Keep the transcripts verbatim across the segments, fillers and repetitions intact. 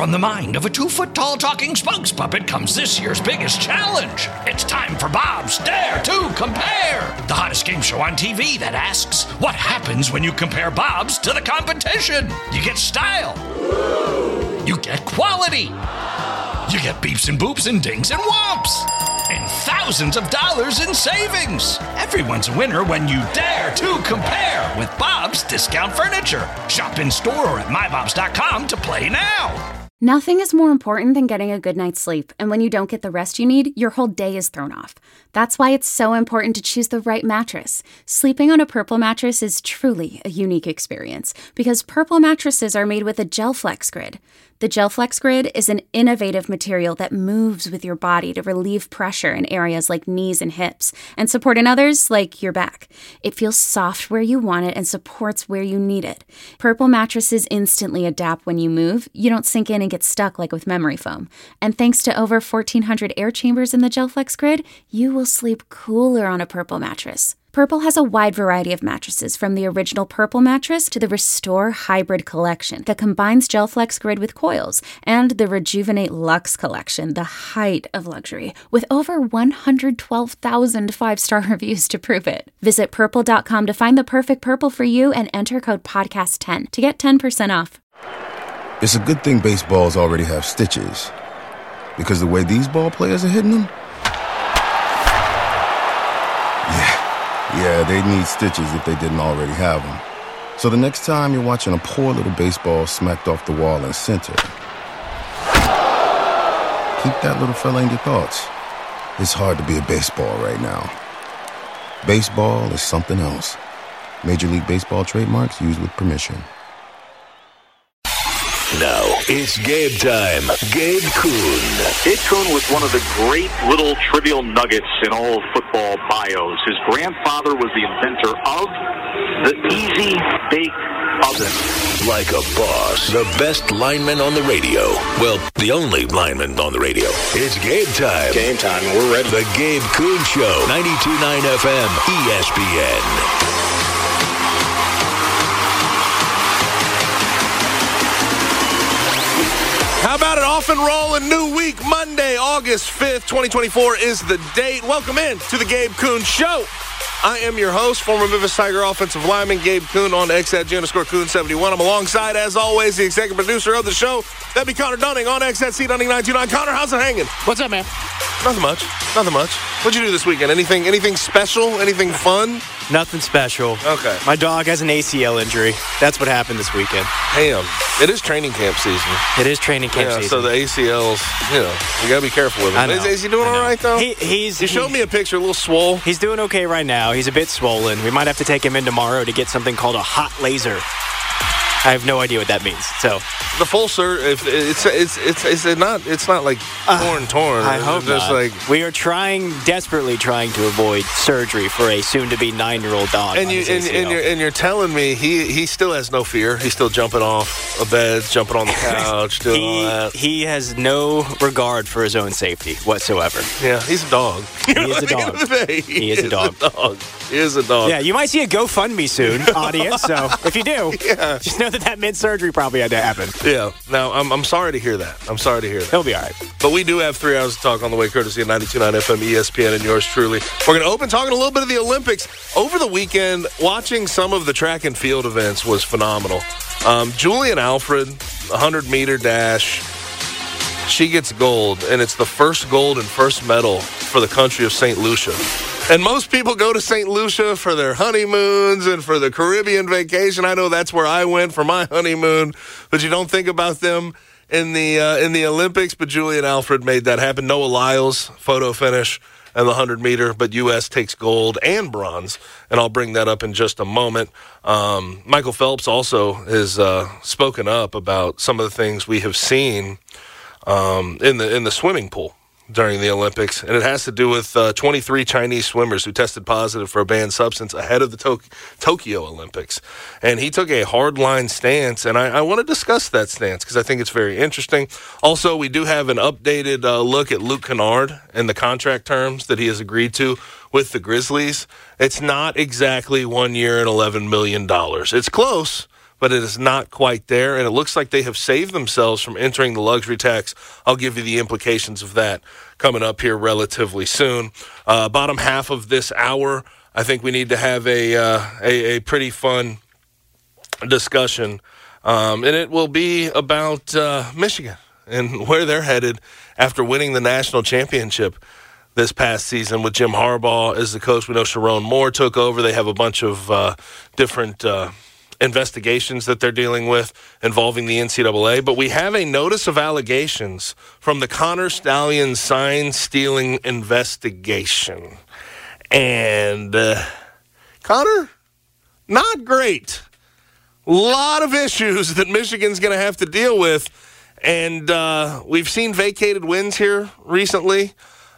from the mind of a two-foot-tall talking spokes puppet comes this year's biggest challenge. It's time for Bob's Dare to Compare, the hottest game show on T V that asks, what happens when you compare Bobs to the competition? You get style. You get quality. You get beeps and boops and dings and whomps. And thousands of dollars in savings. Everyone's a winner when you dare to compare with Bob's Discount Furniture. Shop in store or at my bobs dot com to play now. Nothing is more important than getting a good night's sleep, and when you don't get the rest you need, your whole day is thrown off. That's why it's so important to choose the right mattress. Sleeping on a Purple mattress is truly a unique experience, because Purple mattresses are made with a GelFlex Grid. The GelFlex Grid is an innovative material that moves with your body to relieve pressure in areas like knees and hips, and support in others like your back. It feels soft where you want it and supports where you need it. Purple mattresses instantly adapt when you move. You don't sink in and get stuck like with memory foam. And thanks to over fourteen hundred air chambers in the GelFlex Grid, you will sleep cooler on a Purple mattress. Purple has a wide variety of mattresses, from the original Purple mattress to the Restore Hybrid collection that combines GelFlex Grid with coils, and the Rejuvenate Luxe collection, the height of luxury, with over one hundred twelve thousand five-star reviews to prove it. Visit purple dot com to find the perfect Purple for you and enter code podcast ten to get ten percent off. It's a good thing baseballs already have stitches, because the way these ball players are hitting them, yeah. Yeah, they need stitches if they didn't already have them. So the next time you're watching a poor little baseball smacked off the wall in center, keep that little fella in your thoughts. It's hard to be a baseball right now. Baseball is something else. Major League Baseball trademarks used with permission. Now it's Gabe time. Gabe Kuhn. Gabe Kuhn was one of the great little trivial nuggets in all of football bios. His grandfather was the inventor of the Easy Bake Oven. Like a boss. The best lineman on the radio. Well, the only lineman on the radio. It's Gabe time. Game time. We're ready. The Gabe Kuhn Show. ninety-two point nine F M. E S P N. How about it? Off and roll, a new week. Monday, August fifth, twenty twenty-four is the date. Welcome in to the Gabe Kuhn Show. I am your host, former Memphis Tiger offensive lineman Gabe Kuhn, on X at G underscore Kuhn seventy-one. I'm alongside, as always, the executive producer of the show. That'd be Connor Dunning on X at C Dunning nine two nine. Connor, how's it hanging? What's up, man? Nothing much. Nothing much. What'd you do this weekend? Anything anything special? Anything fun? Nothing special. Okay. My dog has an A C L injury. That's what happened this weekend. Damn. It is training camp season. It is training camp yeah, season. So the A C Ls, you know, you got to be careful with him. Is, is he doing all right, though? He, he's. You showed he, me a picture, a little swole. He's doing okay right now. He's a bit swollen. We might have to take him in tomorrow to get something called a hot laser. I have no idea what that means. So the full sur if it's it's it's it's not it's not like torn uh, torn. I hope just not. Like we are trying desperately trying to avoid surgery for a soon-to-be nine-year-old dog. And you and, and you're and you're telling me he he still has no fear. He's still jumping off a bed, jumping on the couch, doing he, all that. He has no regard for his own safety whatsoever. Yeah, he's a dog. He is a dog. He, he is, is a dog. A dog. He is a dog. Yeah, you might see a GoFundMe soon, audience. So if you do, yeah. just know that that mid-surgery probably had to happen. Yeah. Now, I'm I'm sorry to hear that. I'm sorry to hear that. He'll be all right. But we do have three hours to talk on the way, courtesy of ninety-two point nine F M, E S P N, and yours truly. We're going to open talking a little bit of the Olympics. Over the weekend, watching some of the track and field events was phenomenal. Um, Julian Alfred, one hundred meter dash, she gets gold, and it's the first gold and first medal for the country of Saint Lucia. And most people go to Saint Lucia for their honeymoons and for the Caribbean vacation. I know that's where I went for my honeymoon, but you don't think about them in the uh, in the Olympics. But Julian Alfred made that happen. Noah Lyles, photo finish and the one hundred meter, but U S takes gold and bronze, and I'll bring that up in just a moment. Um, Michael Phelps also has uh, spoken up about some of the things we have seen um, in the in the swimming pool during the Olympics, and it has to do with uh, twenty-three Chinese swimmers who tested positive for a banned substance ahead of the to- Tokyo Olympics. And he took a hardline stance, and I, I want to discuss that stance because I think it's very interesting. Also, we do have an updated uh, look at Luke Kennard and the contract terms that he has agreed to with the Grizzlies. It's not exactly one year and eleven million dollars. It's close, but it is not quite there, and it looks like they have saved themselves from entering the luxury tax. I'll give you the implications of that coming up here relatively soon. Uh, bottom half of this hour, I think we need to have a uh, a, a pretty fun discussion, um, and it will be about uh, Michigan and where they're headed after winning the national championship this past season with Jim Harbaugh as the coach. We know Sharon Moore took over. They have a bunch of uh, different uh, investigations that they're dealing with involving the N C double A. But we have a notice of allegations from the Connor Stallion sign-stealing investigation. And uh, Connor, not great. A lot of issues that Michigan's going to have to deal with. And uh, we've seen vacated wins here recently.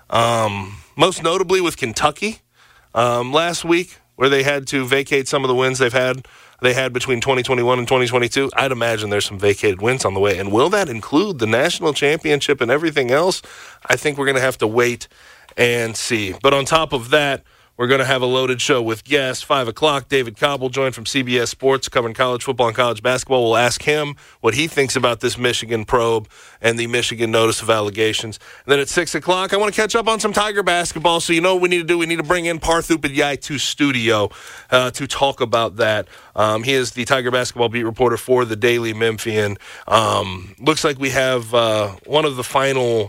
Um, most notably with Kentucky um, last week, where they had to vacate some of the wins they've had they had between twenty twenty-one and twenty twenty-two. I'd imagine there's some vacated wins on the way. And will that include the national championship and everything else? I think we're going to have to wait and see. But on top of that, we're going to have a loaded show with guests. Five o'clock, David Cobb will join from C B S Sports, covering college football and college basketball. We'll ask him what he thinks about this Michigan probe and the Michigan notice of allegations. And then at six o'clock, I want to catch up on some Tiger basketball. So you know what we need to do? We need to bring in Parth Upadhyay to studio uh, to talk about that. Um, he is the Tiger basketball beat reporter for the Daily Memphian. Um, looks like we have uh, one of the final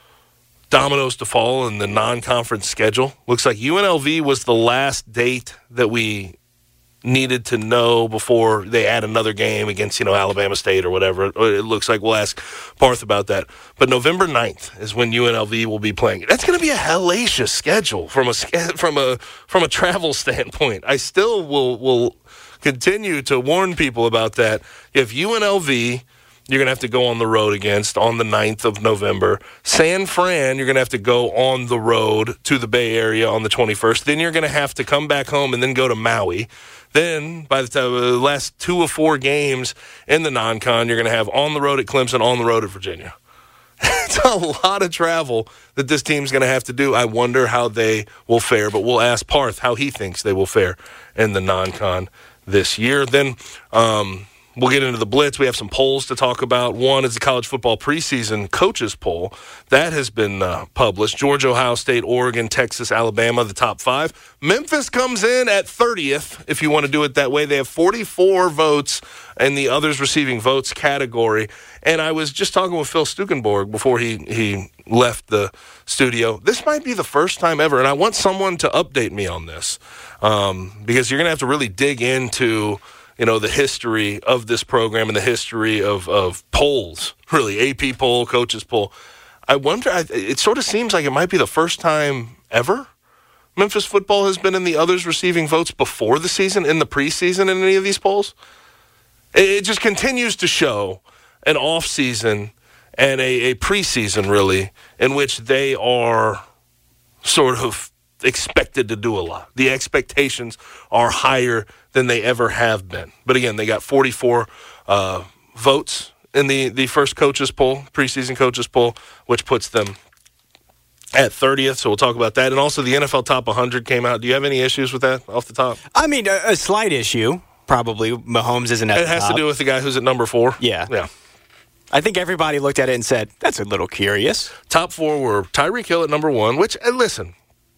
dominoes to fall in the non-conference schedule. Looks like U N L V was the last date that we needed to know before they add another game against, you know, Alabama State or whatever. It looks like we'll ask Parth about that. But November ninth is when U N L V will be playing. That's going to be a hellacious schedule from a from a from a travel standpoint. I still will will continue to warn people about that. If U N L V, you're going to have to go on the road against on the ninth of November. San Fran, you're going to have to go on the road to the Bay Area on the twenty-first. Then you're going to have to come back home and then go to Maui. Then, by the time the last two of four games in the non-con, you're going to have on the road at Clemson, on the road at Virginia. It's a lot of travel that this team's going to have to do. I wonder how they will fare, but we'll ask Parth how he thinks they will fare in the non-con this year. Then, um... we'll get into the Blitz. We have some polls to talk about. One is the college football preseason coaches poll. That has been uh, published. Georgia, Ohio State, Oregon, Texas, Alabama, the top five. Memphis comes in at thirtieth, if you want to do it that way. They have forty-four votes in the others receiving votes category. And I was just talking with Phil Stukenborg before he, he left the studio. This might be the first time ever, and I want someone to update me on this um, because you're going to have to really dig into – you know, the history of this program and the history of, of polls, really, A P poll, coaches poll. I wonder, I, it sort of seems like it might be the first time ever Memphis football has been in the others receiving votes before the season, in the preseason in any of these polls. It, it just continues to show an off-season and a, a preseason, really, in which they are sort of expected to do a lot. The expectations are higher than they ever have been. But again, they got forty-four uh, votes in the, the first coaches poll, preseason coaches poll, which puts them at thirtieth. So we'll talk about that. And also the N F L Top one hundred came out. Do you have any issues with that off the top? I mean, a, a slight issue, probably. Mahomes isn't at it the top. It has to do with the guy who's at number four? Yeah. Yeah. I think everybody looked at it and said, that's a little curious. Top four were Tyreek Hill at number one, which, and listen,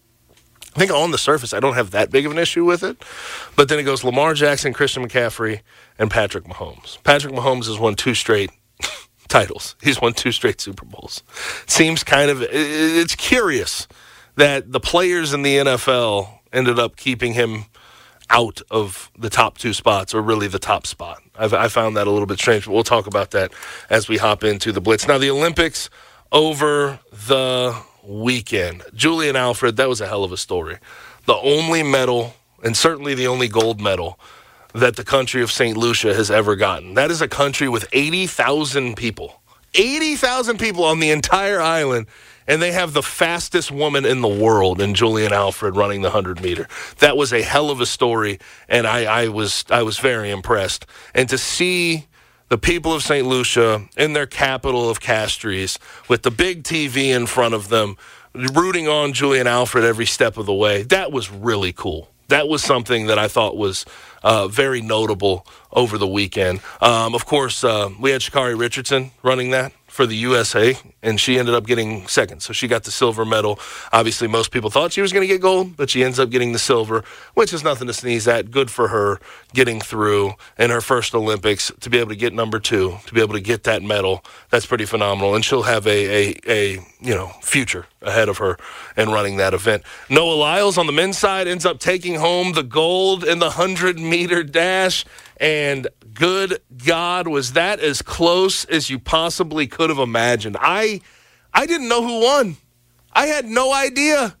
I think on the surface, I don't have that big of an issue with it. But then it goes Lamar Jackson, Christian McCaffrey, and Patrick Mahomes. Patrick Mahomes has won two straight titles. He's won two straight Super Bowls. Seems kind of, it's curious that the players in the N F L ended up keeping him out of the top two spots, or really the top spot. I've, I found that a little bit strange, but we'll talk about that as we hop into the Blitz. Now, the Olympics over the weekend. Julian Alfred, that was a hell of a story. The only medal, and certainly the only gold medal, that the country of Saint Lucia has ever gotten. That is a country with eighty thousand people. eighty thousand people on the entire island, and they have the fastest woman in the world in Julian Alfred running the one hundred meter. That was a hell of a story, and I, I was I was very impressed. And to see the people of Saint Lucia in their capital of Castries with the big T V in front of them, rooting on Julian Alfred every step of the way, that was really cool. That was something that I thought was uh, very notable over the weekend. Um, of course, uh, we had Sha'Carri Richardson running that for the U S A, and she ended up getting second. So she got the silver medal. Obviously, most people thought she was going to get gold, but she ends up getting the silver, which is nothing to sneeze at. Good for her getting through in her first Olympics to be able to get number two, to be able to get that medal. That's pretty phenomenal, and she'll have a a, a you know future ahead of her in running that event. Noah Lyles on the men's side ends up taking home the gold in the hundred-meter dash. And good God, was that as close as you possibly could have imagined. I I didn't know who won. I had no idea.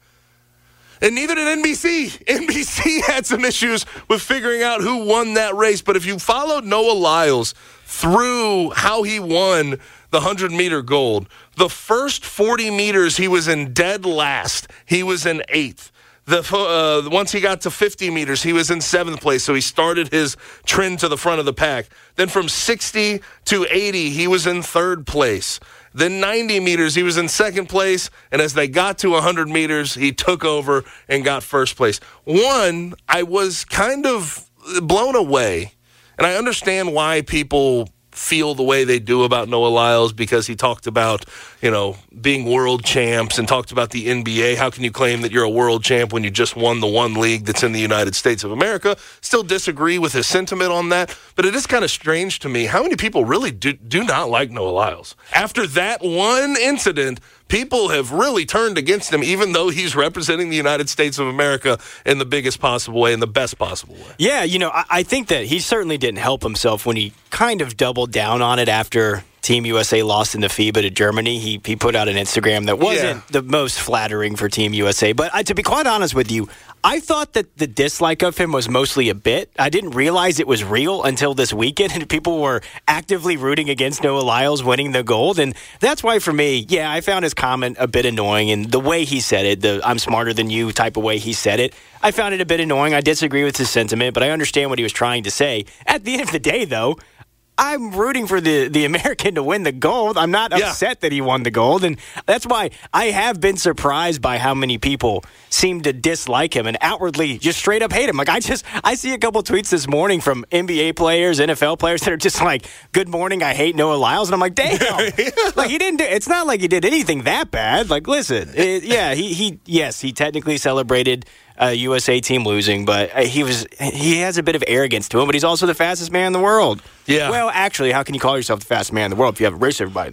And neither did N B C. N B C had some issues with figuring out who won that race. But if you followed Noah Lyles through how he won the hundred-meter gold, the first forty meters he was in dead last. He was in eighth. The uh, once he got to fifty meters, he was in seventh place, so he started his trend to the front of the pack. Then from sixty to eighty, he was in third place. Then ninety meters, he was in second place, and as they got to one hundred meters, he took over and got first place. One, I was kind of blown away, and I understand why people feel the way they do about Noah Lyles, because he talked about, you know, being world champs and talked about the N B A. How can you claim that you're a world champ when you just won the one league that's in the United States of America? Still disagree with his sentiment on that, but it is kind of strange to me how many people really do, do not like Noah Lyles. After that one incident, people have really turned against him, even though he's representing the United States of America in the biggest possible way, in the best possible way. Yeah, you know, I, I think that he certainly didn't help himself when he kind of doubled down on it after Team U S A lost in the FIBA to Germany. He he put out an Instagram that wasn't yeah. the most flattering for Team U S A. But I, to be quite honest with you, I thought that the dislike of him was mostly a bit. I didn't realize it was real until this weekend, and people were actively rooting against Noah Lyles winning the gold. And that's why, for me, yeah, I found his comment a bit annoying. And the way he said it, the I'm smarter than you type of way he said it, I found it a bit annoying. I disagree with his sentiment, but I understand what he was trying to say. At the end of the day, though, I'm rooting for the, the American to win the gold. I'm not yeah. upset that he won the gold. And that's why I have been surprised by how many people seem to dislike him and outwardly just straight up hate him. Like, I just, I see a couple tweets this morning from N B A players, N F L players that are just like, good morning, I hate Noah Lyles. And I'm like, damn. yeah. Like, he didn't do, it's not like he did anything that bad. Like, listen, it, yeah, he, he, yes, he technically celebrated Uh, U S A team losing, but uh, he was he has a bit of arrogance to him, but he's also the fastest man in the world. Yeah. Well, actually, how can you call yourself the fastest man in the world if you haven't raced everybody?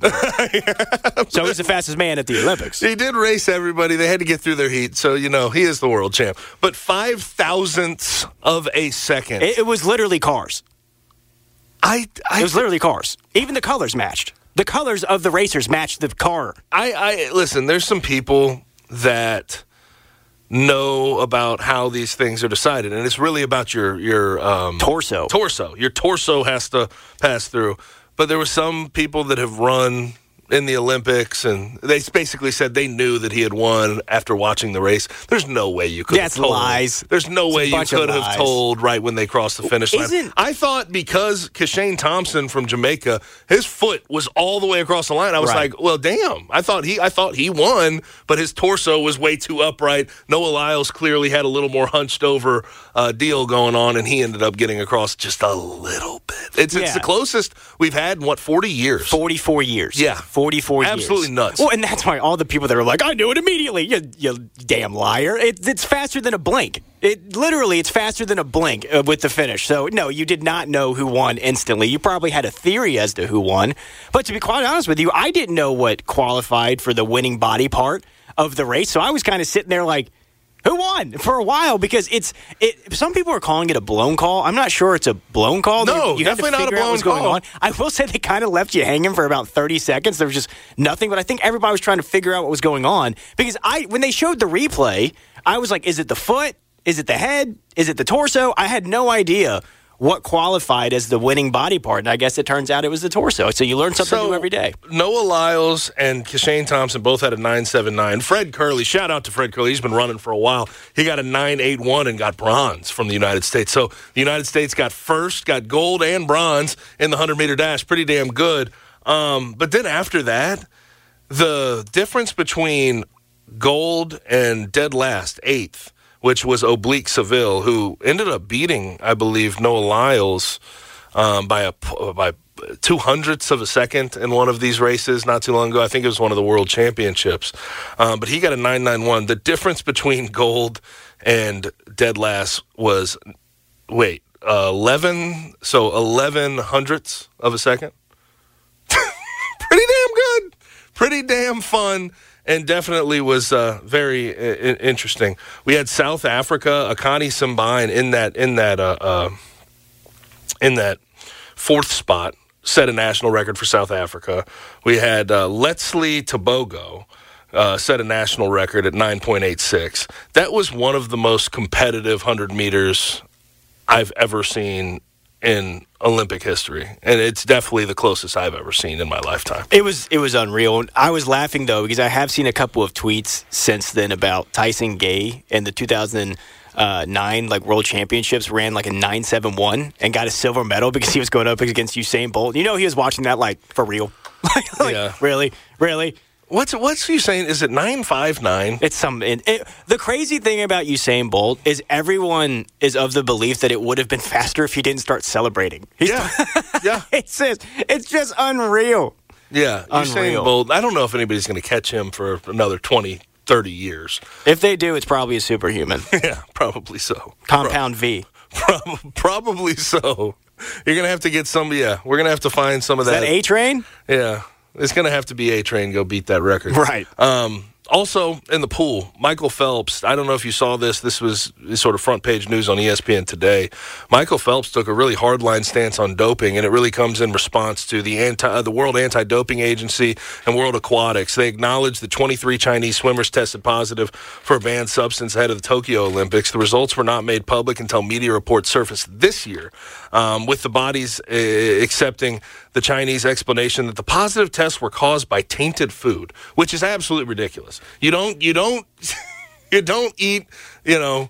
yeah. So he's the fastest man at the Olympics. He did race everybody. They had to get through their heat, so, you know, he is the world champ. But five thousandths of a second. It, it was literally cars. I, I It was literally cars. Even the colors matched. The colors of the racers matched the car. I, I listen, there's some people that know about how these things are decided, and it's really about your your um, torso. Torso. Your torso has to pass through. But there were some people that have run in the Olympics, and they basically said they knew that he had won after watching the race. There's no way you could That's have told. lies. There's no it's way you could have told right when they crossed the finish line. Isn't, I thought because Kashane Thompson from Jamaica, his foot was all the way across the line. I was right. like, well, damn. I thought he I thought he won, but his torso was way too upright. Noah Lyles clearly had a little more hunched over uh, deal going on, and he ended up getting across just a little bit. It's, yeah. it's the closest we've had in, what, forty years? forty-four years. Yeah. forty-four years. Absolutely nuts. Well, and that's why all the people that are like, I knew it immediately. You, you damn liar. It, it's faster than a blink. It literally, it's faster than a blink uh, with the finish. So, no, you did not know who won instantly. You probably had a theory as to who won. But to be quite honest with you, I didn't know what qualified for the winning body part of the race. So I was kind of sitting there like, who won for a while? Because it's it. Some people are calling it a blown call. I'm not sure it's a blown call. No, you, you definitely not a blown what's going call. on. I will say they kind of left you hanging for about thirty seconds. There was just nothing. But I think everybody was trying to figure out what was going on. Because I, when they showed the replay, I was like, is it the foot? Is it the head? Is it the torso? I had no idea what qualified as the winning body part. And I guess it turns out it was the torso. So you learn something so, new every day. Noah Lyles and Kashane Thompson both had a nine seven nine. Fred Curley, shout out to Fred Curley. He's been running for a while. He got a nine eight one and got bronze from the United States. So the United States got first, got gold and bronze in the hundred-meter dash. Pretty damn good. Um, but then after that, the difference between gold and dead last, eighth, which was Oblique Seville, who ended up beating, I believe, Noah Lyles um, by a by two hundredths of a second in one of these races not too long ago. I think it was one of the World Championships. Um, but he got a nine ninety-one. The difference between gold and dead last was, wait, uh, eleven, so eleven hundredths of a second. Pretty damn good. Pretty damn fun. And definitely was uh, very I- interesting. We had South Africa, Akani Simbine in that in that uh, uh, in that fourth spot, set a national record for South Africa. We had uh, Letsley Tobogo uh, set a national record at nine point eight six. That was one of the most competitive hundred meters I've ever seen in Olympic history, and it's definitely the closest I've ever seen in my lifetime. It was it was unreal. I was laughing though because I have seen a couple of tweets since then about Tyson Gay in the two thousand nine like World Championships ran like a nine seven one and got a silver medal because he was going up against Usain Bolt. You know he was watching that like for real. like, like, yeah. Really, really. What's what's you saying? Is it nine five nine? It's some. It, it, the crazy thing about Usain Bolt is everyone is of the belief that it would have been faster if he didn't start celebrating. He's, Yeah, yeah. it's just, it's just unreal. Yeah, Unreal. Usain Bolt. I don't know if anybody's going to catch him for another twenty, thirty years. If they do, it's probably a superhuman. Yeah, probably so. Compound V. Pro- probably so. You're going to have to get some. Yeah, we're going to have to find some of Is that. that A Train? Yeah. It's going to have to be A-Train go beat that record. Right. Um, also, in the pool, Michael Phelps, I don't know if you saw this. This was sort of front page news on E S P N today. Michael Phelps took a really hardline stance on doping, and it really comes in response to the anti, uh, the World Anti-Doping Agency and World Aquatics. They acknowledged that twenty-three Chinese swimmers tested positive for a banned substance ahead of the Tokyo Olympics. The results were not made public until media reports surfaced this year, um, with the bodies uh, accepting the Chinese explanation that the positive tests were caused by tainted food, which is absolutely ridiculous. You don't, you don't, you don't eat, you know,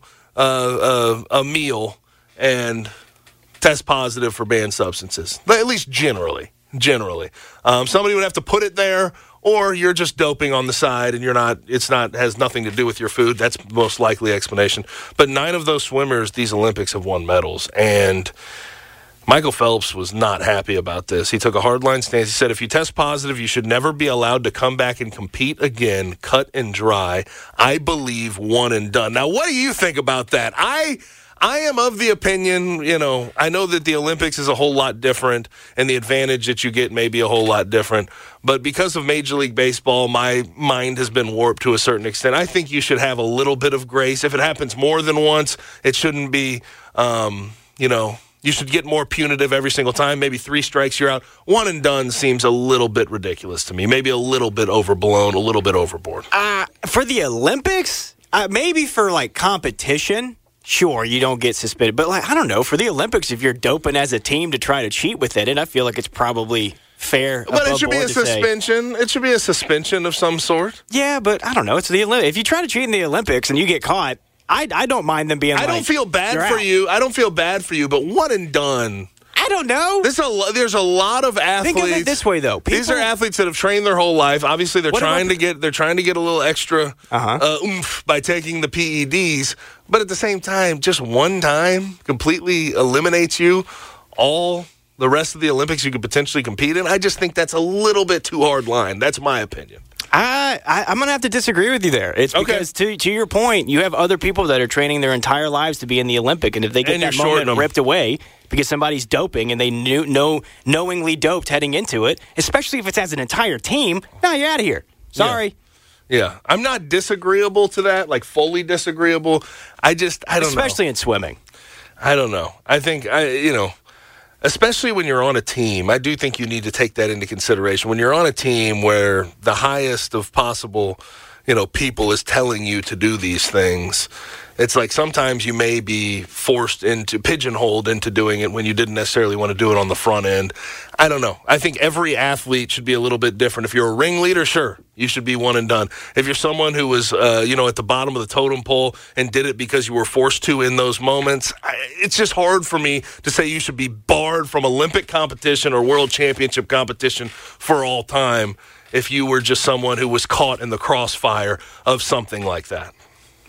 uh, uh, a meal and test positive for banned substances. At least generally, generally, um, somebody would have to put it there, or you're just doping on the side and you're not. It's not has nothing to do with your food. That's the most likely explanation. But nine of those swimmers, these Olympics, have won medals, and Michael Phelps was not happy about this. He took a hardline stance. He said, if you test positive, you should never be allowed to come back and compete again, cut and dry. I believe one and done. Now, what do you think about that? I I am of the opinion, you know, I know that the Olympics is a whole lot different and the advantage that you get may be a whole lot different. But because of Major League Baseball, my mind has been warped to a certain extent. I think you should have a little bit of grace. If it happens more than once, it shouldn't be, um, you know, you should get more punitive every single time. Maybe three strikes, you're out. One and done seems a little bit ridiculous to me. Maybe a little bit overblown, a little bit overboard. Uh, for the Olympics, uh, maybe for like competition, sure, you don't get suspended. But like I don't know, for the Olympics, if you're doping as a team to try to cheat with it, and I feel like it's probably fair. But it should be a to say, suspension. It should be a suspension of some sort. yeah, but I don't know. It's the Olympics. If you try to cheat in the Olympics and you get caught, I, I don't mind them being I like, don't feel bad "You're for out." you. I don't feel bad for you, but one and done. I don't know. There's a, lo- there's a lot of athletes. Think of it this way, though. These are People- athletes that have trained their whole life. Obviously, they're What trying about to get they're trying to get a little extra Uh-huh. uh, oomph by taking the P E Ds. But at the same time, just one time completely eliminates you. All the rest of the Olympics you could potentially compete in. I just think that's a little bit too hard line. That's my opinion. I, I, I'm going to have to disagree with you there. It's Okay. because, to, to your point, you have other people that are training their entire lives to be in the Olympic, and if they get And that you're shorting moment them. ripped away because somebody's doping and they knew, know, knowingly doped heading into it, especially if it's as an entire team, no, you're out of here. Sorry. Yeah, I'm not disagreeable to that, like fully disagreeable. I just, I don't Especially know. in swimming. I don't know. I think, I you know, especially when you're on a team, I do think you need to take that into consideration. When you're on a team where the highest of possible, you know, people is telling you to do these things, it's like sometimes you may be forced into, pigeonholed into doing it when you didn't necessarily want to do it on the front end. I don't know. I think every athlete should be a little bit different. If you're a ringleader, sure, you should be one and done. If you're someone who was, uh, you know, at the bottom of the totem pole and did it because you were forced to in those moments, I, it's just hard for me to say you should be barred from Olympic competition or world championship competition for all time if you were just someone who was caught in the crossfire of something like that.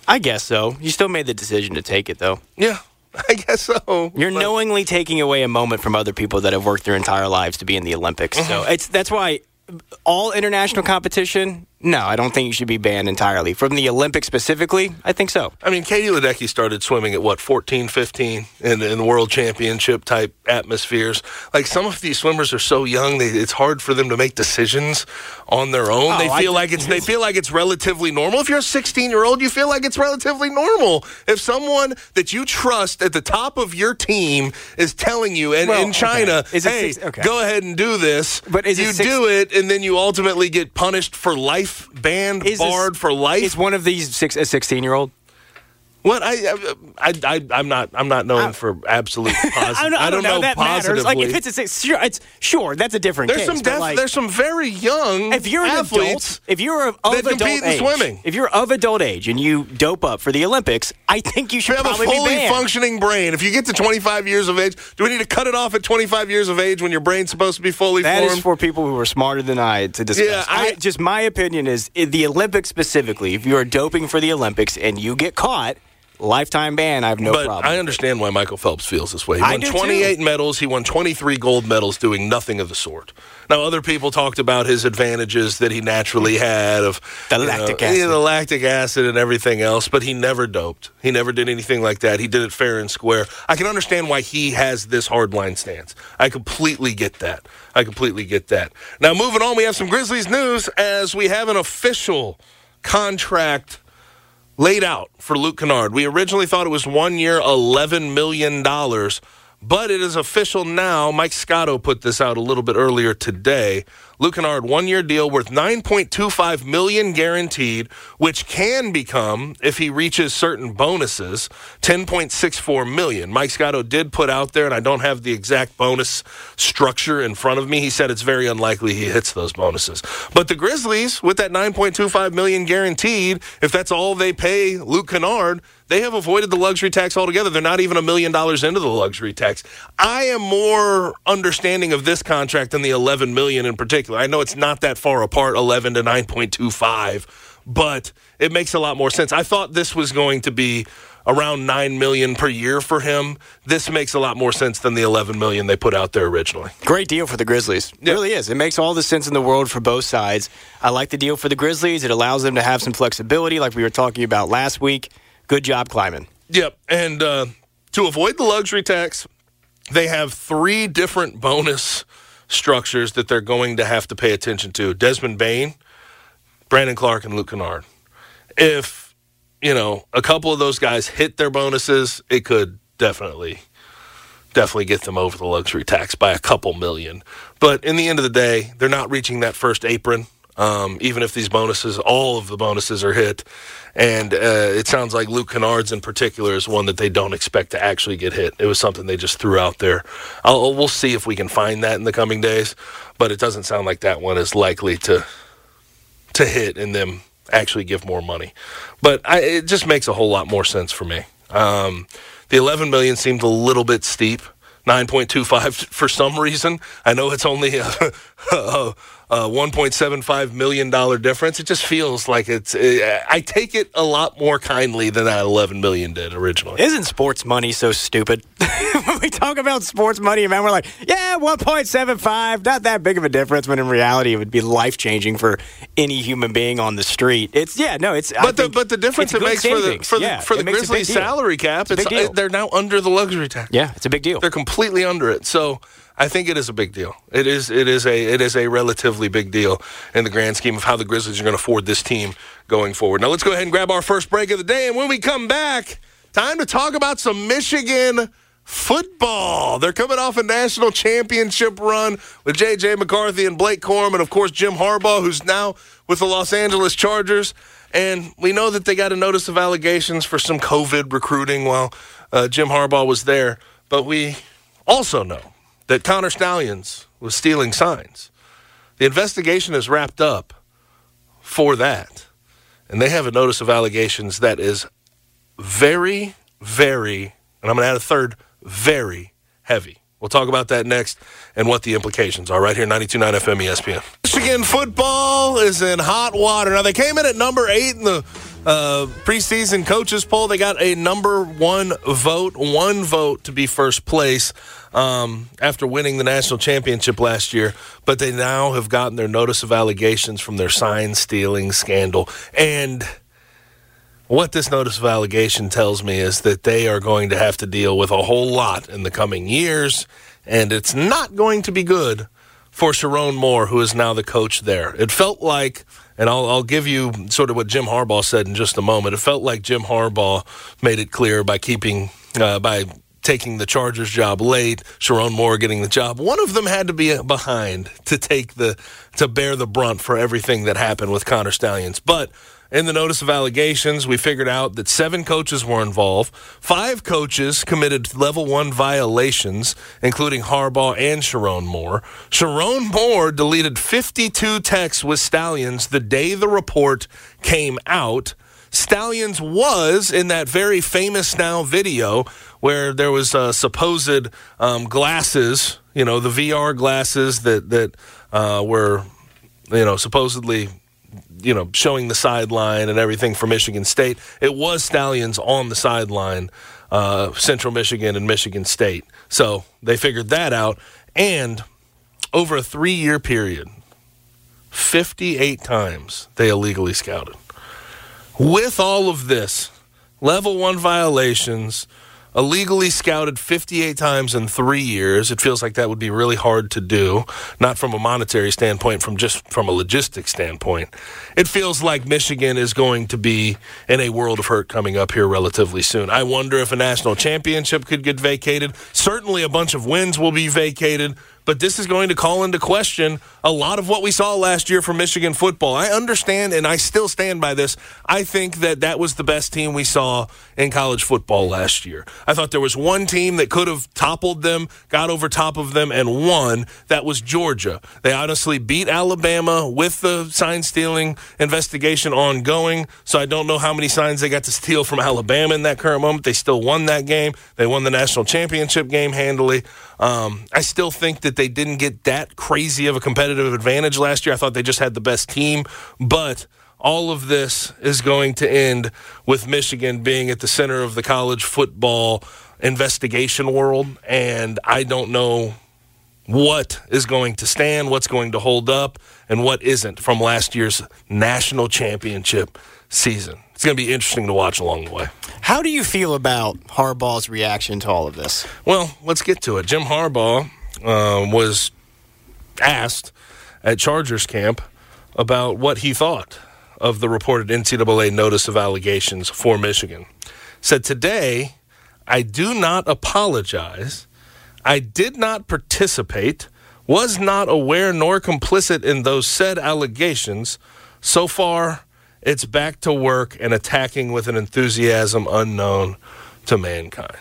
I guess so. You still made the decision to take it, though. Yeah, I guess so. You're but... knowingly taking away a moment from other people that have worked their entire lives to be in the Olympics. Mm-hmm. So it's that's why all international competition, no, I don't think you should be banned entirely. From the Olympics specifically, I think so. I mean, Katie Ledecky started swimming at, what, fourteen, fifteen in, in world championship type atmospheres. Like, some of these swimmers are so young, they, it's hard for them to make decisions on their own. Oh, they feel I, like it's they feel like it's relatively normal. If you're a sixteen-year-old, you feel like it's relatively normal. If someone that you trust at the top of your team is telling you, and well, in China, okay. hey, six, okay. go ahead and do this, but is you it six, do it, and then you ultimately get punished for life. Banned, is barred this, for life. Is one of these six, a sixteen-year-old? What I I I I'm not I'm not knowing I, for absolute positive. I don't, I don't know, know that positively. Matters. Like if it's a six, sure, it's sure that's a different there's case. Some def, like, there's some very young if you're an athletes adult, if you're of, of that adult compete age, in swimming. If you're of adult age and you dope up for the Olympics, I think you should you have probably a fully be banned. functioning brain. If you get to twenty-five years of age, do we need to cut it off at twenty-five years of age when your brain's supposed to be fully that formed? That is for people who are smarter than I to discuss. Yeah, I, I, just my opinion is in the Olympics specifically. If you are doping for the Olympics and you get caught. Lifetime ban, I have no but problem. I understand why Michael Phelps feels this way. He I won do twenty-eight too. medals. He won twenty-three gold medals doing nothing of the sort. Now, other people talked about his advantages that he naturally had of the lactic know, acid. Yeah, the lactic acid and everything else, but he never doped. He never did anything like that. He did it fair and square. I can understand why he has this hardline stance. I completely get that. I completely get that. Now, moving on, we have some Grizzlies news as we have an official contract laid out for Luke Kennard. We originally thought it was one year, eleven million dollars, but it is official now. Mike Scotto put this out a little bit earlier today. Luke Kennard, one-year deal worth nine point two five million dollars guaranteed, which can become, if he reaches certain bonuses, ten point six four million dollars. Mike Scotto did put out there, and I don't have the exact bonus structure in front of me. He said it's very unlikely he hits those bonuses. But the Grizzlies, with that nine point two five million dollars guaranteed, if that's all they pay Luke Kennard, they have avoided the luxury tax altogether. They're not even a million dollars into the luxury tax. I am more understanding of this contract than the eleven million dollars in particular. I know it's not that far apart, eleven to nine point two five, but it makes a lot more sense. I thought this was going to be around nine million dollars per year for him. This makes a lot more sense than the eleven million dollars they put out there originally. Great deal for the Grizzlies. It yeah. really is. It makes all the sense in the world for both sides. I like the deal for the Grizzlies. It allows them to have some flexibility like we were talking about last week. Good job, Kleiman. Yep, and uh, to avoid the luxury tax, they have three different bonus structures that they're going to have to pay attention to. Desmond Bane, Brandon Clark, and Luke Kennard. If, you know, a couple of those guys hit their bonuses, it could definitely, definitely get them over the luxury tax by a couple million. But in the end of the day, they're not reaching that first apron, um, even if these bonuses, all of the bonuses are hit. And uh, it sounds like Luke Kennard's in particular is one that they don't expect to actually get hit. It was something they just threw out there. I'll, we'll see if we can find that in the coming days, but it doesn't sound like that one is likely to to hit and them actually give more money. But I, it just makes a whole lot more sense for me. Um, the eleven million dollars seemed a little bit steep. nine point two five for some reason. I know it's only a, a, a one point seven five million dollars difference. It just feels like it's it, I take it a lot more kindly than that eleven million dollars did originally. Isn't sports money so stupid? When we talk about sports money, man, we're like, yeah, one point seven five, not that big of a difference, when in reality it would be life-changing for any human being on the street. It's yeah, no, it's But the but the difference it makes savings. for the for yeah, the, for the Grizzlies salary cap, it's, it's uh, they're now under the luxury tax. Yeah, it's a big deal. They're completely under it. So I think it is a big deal. It is it is a it is a relatively big deal in the grand scheme of how the Grizzlies are going to afford this team going forward. Now let's go ahead and grab our first break of the day, and when we come back, time to talk about some Michigan football. They're coming off a national championship run with J J McCarthy and Blake Corum, and of course Jim Harbaugh, who's now with the Los Angeles Chargers. And we know that they got a notice of allegations for some COVID recruiting while uh, Jim Harbaugh was there. But we also know that Connor Stalions was stealing signs. The investigation is wrapped up for that. And they have a notice of allegations that is very, very, and I'm going to add a third, very heavy. We'll talk about that next and what the implications are right here, ninety-two point nine F M E S P N. Michigan football is in hot water. Now, they came in at number eight in the uh, preseason coaches poll. They got a number one vote, one vote to be first place um, after winning the national championship last year. But they now have gotten their notice of allegations from their sign stealing scandal. And what this notice of allegation tells me is that they are going to have to deal with a whole lot in the coming years. And it's not going to be good for Sharon Moore, who is now the coach there. It felt like, and I'll, I'll give you sort of what Jim Harbaugh said in just a moment. It felt like Jim Harbaugh made it clear by keeping, uh, by taking the Chargers job late, Sharon Moore getting the job. One of them had to be behind to take the, to bear the brunt for everything that happened with Connor Stalions. But in the notice of allegations, we figured out that seven coaches were involved. Five coaches committed level one violations, including Harbaugh and Sharon Moore. Sharon Moore deleted fifty-two texts with Stalions the day the report came out. Stalions was in that very famous now video where there was uh, supposed um, glasses, you know, the V R glasses that, that uh, were, you know, supposedly you know, showing the sideline and everything for Michigan State. It was Stalions on the sideline, uh, Central Michigan and Michigan State. So they figured that out. And over a three-year period, fifty-eight times they illegally scouted. With all of this, level one violations, illegally scouted fifty-eight times in three years. It feels like that would be really hard to do, not from a monetary standpoint, from just from a logistics standpoint. It feels like Michigan is going to be in a world of hurt coming up here relatively soon. I wonder if a national championship could get vacated. Certainly a bunch of wins will be vacated, but this is going to call into question a lot of what we saw last year for Michigan football. I understand, and I still stand by this. I think that that was the best team we saw in college football last year. I thought there was one team that could have toppled them, got over top of them, and won. That was Georgia. They honestly beat Alabama with the sign-stealing investigation ongoing, so I don't know how many signs they got to steal from Alabama in that current moment. They still won that game. They won the national championship game handily. Um, I still think that they didn't get that crazy of a competitive advantage last year. I thought they just had the best team, but all of this is going to end with Michigan being at the center of the college football investigation world, and I don't know what is going to stand, what's going to hold up, and what isn't from last year's national championship season. It's going to be interesting to watch along the way. How do you feel about Harbaugh's reaction to all of this? Well, let's get to it. Jim Harbaugh uh, was asked at Chargers camp about what he thought of the reported N C double A notice of allegations for Michigan. Said, today, I do not apologize. I did not participate, was not aware nor complicit in those said allegations. So far, it's back to work and attacking with an enthusiasm unknown to mankind.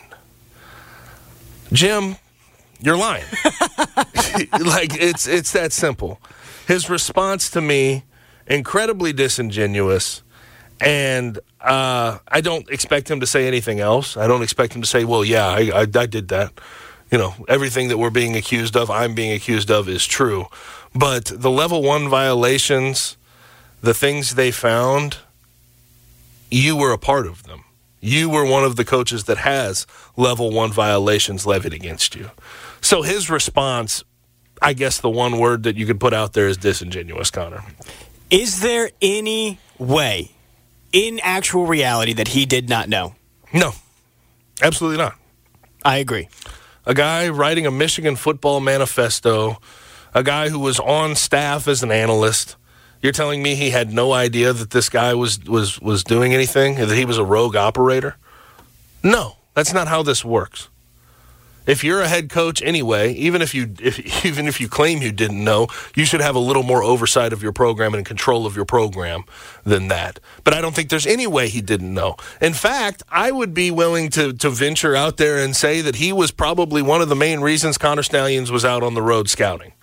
Jim, you're lying. Like, it's it's that simple. His response to me, incredibly disingenuous, and uh, I don't expect him to say anything else. I don't expect him to say, well, yeah, I, I, I did that. You know, everything that we're being accused of, I'm being accused of, is true. But the level one violations, the things they found, you were a part of them. You were one of the coaches that has level one violations levied against you. So his response, I guess the one word that you could put out there is disingenuous, Connor. Is there any way, in actual reality, that he did not know? No, absolutely not. I agree. A guy writing a Michigan football manifesto, a guy who was on staff as an analyst. You're telling me he had no idea that this guy was, was, was doing anything, that he was a rogue operator? No, that's not how this works. If you're a head coach anyway, even if you if, even if you claim you didn't know, you should have a little more oversight of your program and control of your program than that. But I don't think there's any way he didn't know. In fact, I would be willing to, to venture out there and say that he was probably one of the main reasons Connor Stalions was out on the road scouting.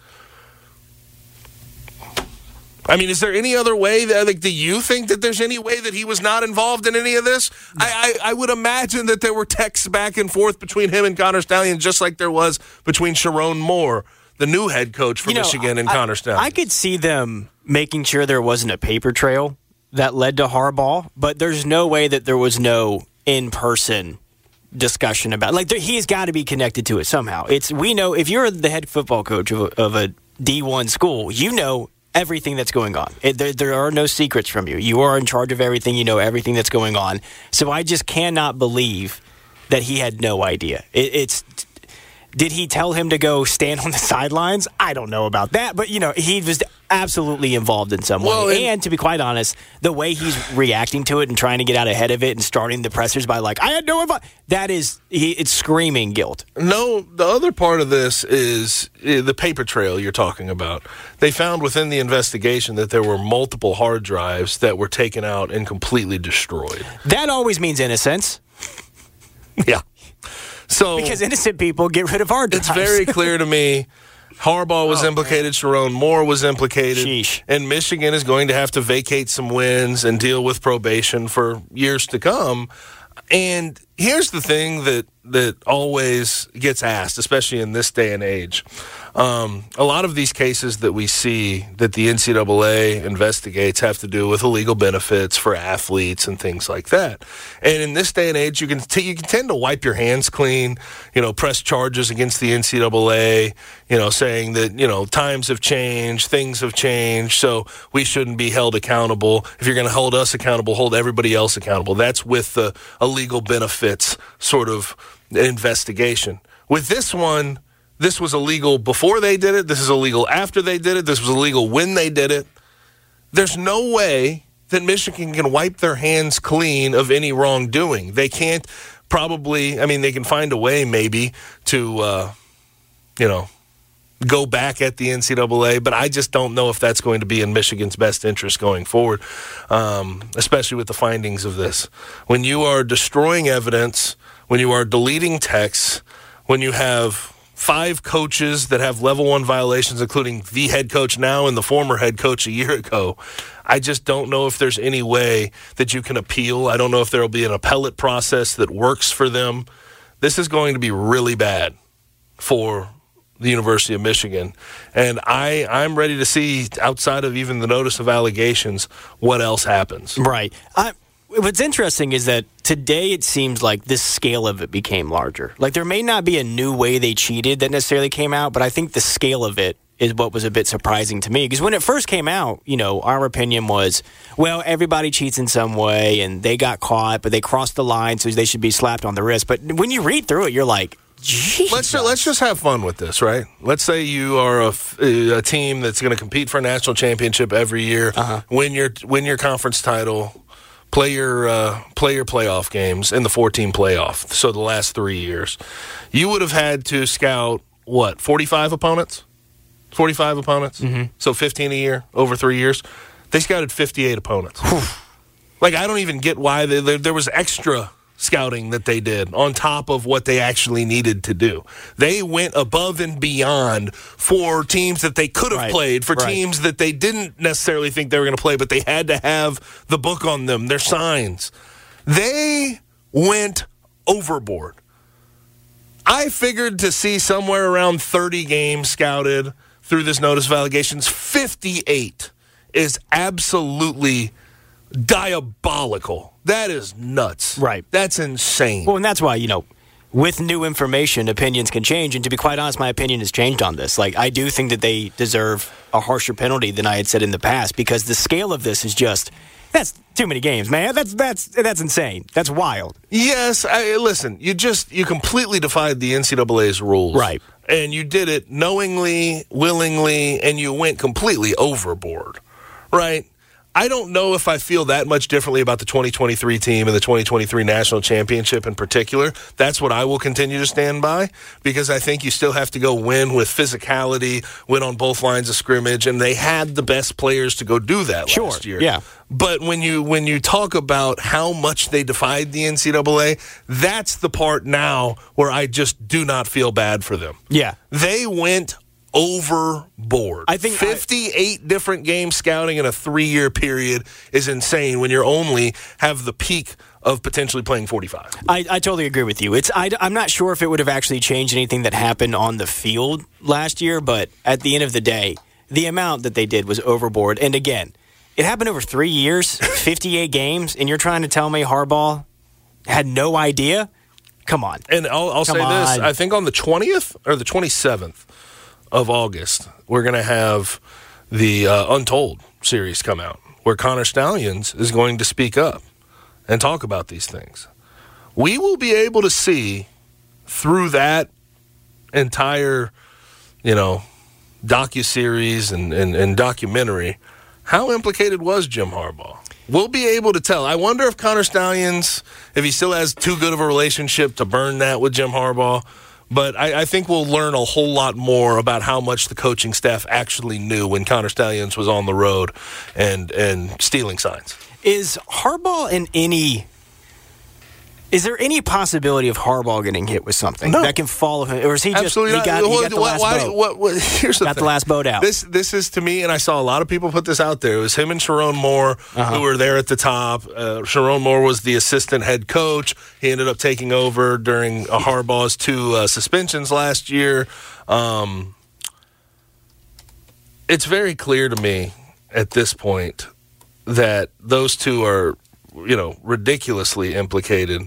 I mean, is there any other way that, like, do you think that there's any way that he was not involved in any of this? I, I, I would imagine that there were texts back and forth between him and Connor Stalions, just like there was between Sharon Moore, the new head coach for you know, Michigan, and I, Connor Stalions. I could see them making sure there wasn't a paper trail that led to Harbaugh, but there's no way that there was no in-person discussion about, like, there, he's got to be connected to it somehow. It's we know if you're the head football coach of a, of a D one school, you know everything that's going on. It, there, there are no secrets from you. You are in charge of everything. You know everything that's going on. So I just cannot believe that he had no idea. It, it's did he tell him to go stand on the sidelines? I don't know about that, but you know he was absolutely involved in some well, way. And, and to be quite honest, the way he's reacting to it and trying to get out ahead of it and starting the pressers by like, I had no advice. That is, he, it's screaming guilt. No, the other part of this is uh, the paper trail you're talking about. They found within the investigation that there were multiple hard drives that were taken out and completely destroyed. That always means innocence. Yeah. So because innocent people get rid of hard drives. It's very clear to me. Harbaugh was oh, implicated. Man. Sharon Moore was implicated. Sheesh. And Michigan is going to have to vacate some wins and deal with probation for years to come. And here's the thing that, that always gets asked, especially in this day and age. Um, a lot of these cases that we see that the N C double A investigates have to do with illegal benefits for athletes and things like that. And in this day and age, you can t- you can tend to wipe your hands clean, you know, press charges against the N C double A, you know, saying that, you know, times have changed, things have changed, so we shouldn't be held accountable. If you're going to hold us accountable, hold everybody else accountable. That's with the illegal benefits sort of investigation. With this one, this was illegal before they did it. This is illegal after they did it. This was illegal when they did it. There's no way that Michigan can wipe their hands clean of any wrongdoing. They can't probably, I mean, they can find a way maybe to, uh, you know, go back at the N C double A, but I just don't know if that's going to be in Michigan's best interest going forward, um, especially with the findings of this. When you are destroying evidence, when you are deleting texts, when you have five coaches that have level one violations, including the head coach now and the former head coach a year ago, I just don't know if there's any way that you can appeal. I don't know if there will be an appellate process that works for them. This is going to be really bad for the University of Michigan. And I, I'm ready to see, outside of even the notice of allegations, what else happens. Right. I What's interesting is that today it seems like this scale of it became larger. Like there may not be a new way they cheated that necessarily came out, but I think the scale of it is what was a bit surprising to me. Because when it first came out, you know, our opinion was, well, everybody cheats in some way and they got caught, but they crossed the line, so they should be slapped on the wrist. But when you read through it, you're like, Jesus. Let's let's just have fun with this, right? Let's say you are a, a team that's going to compete for a national championship every year, uh-huh. win your win your conference title, play your uh, play your playoff games in the four-team playoff. So the last three years, you would have had to scout what forty-five opponents, forty-five opponents. Mm-hmm. So fifteen a year over three years. They scouted fifty-eight opponents. Like I don't even get why they, there, there was extra scouting that they did on top of what they actually needed to do. They went above and beyond for teams that they could have right. played, for right. teams that they didn't necessarily think they were going to play, but they had to have the book on them, their signs. They went overboard. I figured to see somewhere around thirty games scouted through this notice of allegations. fifty-eight is absolutely diabolical. That is nuts. Right. That's insane. Well, and that's why, you know, with new information, opinions can change. And to be quite honest, my opinion has changed on this. Like, I do think that they deserve a harsher penalty than I had said in the past, because the scale of this is just, that's too many games, man. That's that's that's insane. That's wild. Yes. I, listen, you just, you completely defied the N C double A's rules. Right. And you did it knowingly, willingly, and you went completely overboard. Right? I don't know if I feel that much differently about the twenty twenty-three team and the twenty twenty-three national championship in particular. That's what I will continue to stand by, because I think you still have to go win with physicality, win on both lines of scrimmage, and they had the best players to go do that sure, last year. Yeah. But when you when you talk about how much they defied the N C double A, that's the part now where I just do not feel bad for them. Yeah. They went overboard. I think fifty-eight I, different game scouting in a three-year period is insane when you only have the peak of potentially playing forty-five. I, I totally agree with you. It's I, I'm not sure if it would have actually changed anything that happened on the field last year, but at the end of the day, the amount that they did was overboard. And again, It happened over three years, fifty-eight games, and you're trying to tell me Harbaugh had no idea? Come on. And I'll, I'll say on. this. I think on the twentieth or the twenty-seventh of August, we're going to have the uh, Untold series come out, where Connor Stalions is going to speak up and talk about these things. We will be able to see through that entire, you know, docuseries and, and, and documentary how implicated was Jim Harbaugh. We'll be able to tell. I wonder if Connor Stalions, if he still has too good of a relationship to burn that with Jim Harbaugh. But I, I think we'll learn a whole lot more about how much the coaching staff actually knew when Connor Stalions was on the road and, and stealing signs. Is Harbaugh in any... Is there any possibility of Harbaugh getting hit with something no. that can follow him? Or is he just Absolutely he got, he got the why, last why, boat? What, what, here's the got thing. the last boat out. This this is, to me, and I saw a lot of people put this out there, it was him and Sharon Moore uh-huh. who were there at the top. Uh, Sharon Moore was the assistant head coach. He ended up taking over during uh, Harbaugh's two uh, suspensions last year. Um, it's very clear to me at this point that those two are, you know, ridiculously implicated.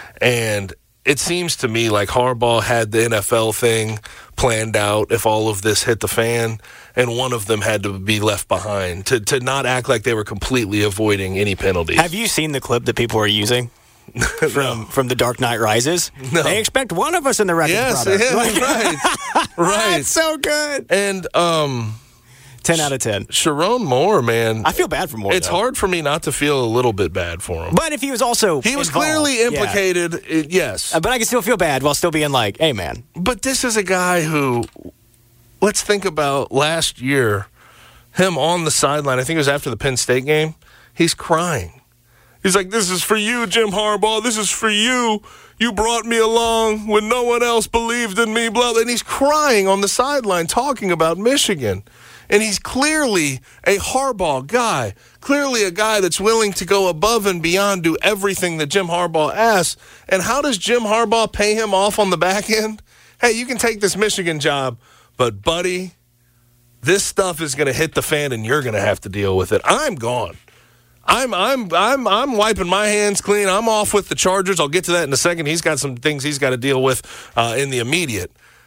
And it seems to me like Harbaugh had the N F L thing planned out if all of this hit the fan, and one of them had to be left behind to, to not act like they were completely avoiding any penalties. Have you seen the clip that people are using from no. from The Dark Knight Rises? No. They expect one of us in the wreckage, yes, brother. Yes, right. right. That's so good. And um ten out of ten. Sharon Moore, man. I feel bad for Moore. It's though. hard for me not to feel a little bit bad for him. But if he was also He was involved, clearly implicated, yeah. it, yes. Uh, but I can still feel bad while still being like, hey, man. But this is a guy who, let's think about last year, him on the sideline. I think it was after the Penn State game. He's crying. He's like, this is for you, Jim Harbaugh. This is for you. You brought me along when no one else believed in me. Blah, blah. And he's crying on the sideline talking about Michigan. And he's clearly a Harbaugh guy, clearly a guy that's willing to go above and beyond, do everything that Jim Harbaugh asks. And how does Jim Harbaugh pay him off on the back end? Hey, you can take this Michigan job, but, buddy, this stuff is going to hit the fan and you're going to have to deal with it. I'm gone. I'm I'm I'm I'm wiping my hands clean. I'm off with the Chargers. I'll get to that in a second. He's got some things he's got to deal with uh, in the immediate.